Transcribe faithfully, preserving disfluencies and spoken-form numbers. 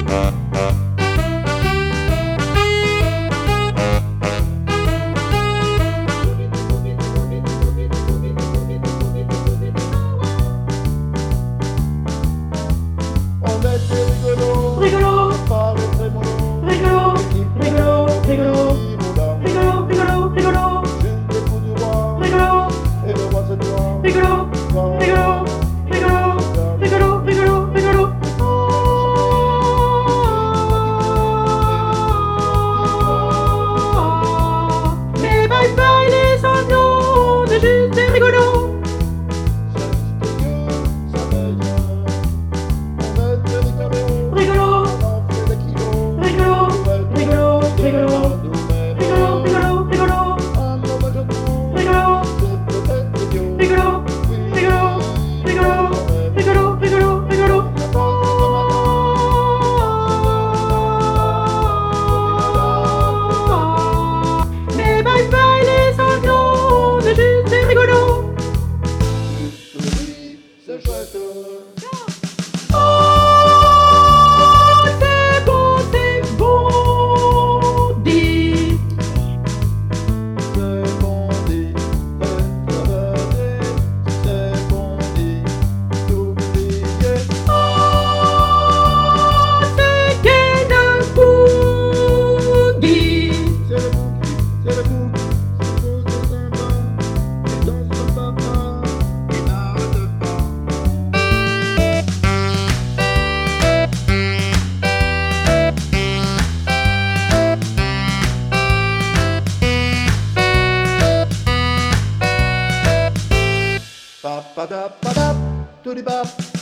On était rigolo, Rigolo, on parlait très mollo, rigolo, rigolo, rigolo, Rigolo, rigolo, rigolo, rigolo, juste le coup du roi, rigolo, et le roi c'est toi. rigolo, rigolo, rigolo, rigolo, rigolo, rigolo. Mais bye bye les avions, c'est juste des rigolos. Ça veille, on était rigolo, Rigolo, on en fait des kilos, rigolo, rigolo, rigolo, nous-mêmes, rigolo, rigolo, rigolo, un mauvais jeu de mots, rigolo, c'est peut-être idiot. rigolo, Oui, rigolo, rigolo, quand même. rigolo, rigolo, rigolo. On n'a pas ce matin, Mais bye bye les avions, c'est juste des rigolos. oui, c'est chouette. Oh, c'est bon, c'est bon, dit. C'est bon dit, c'est bon dit, d'oublier. Oh, c'est gai le boogie. C'est le bouki, c'est le bouki, c'est beau, c'est sympa. Et dans son papa, il n'arrête pas. Pa pa da pa da, to di bap.